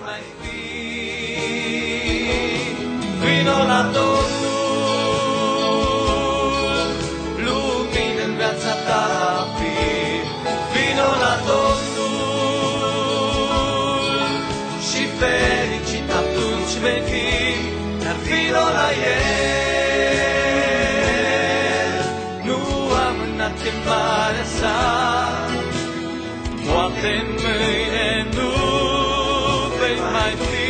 mai fi. Vino la Domnul, lumină în viața ta fi. Vino la Domnul și fericit atunci vei fi, dar vino la El, nu amâna chemarea sa. Poate mâine nu vei mai fi.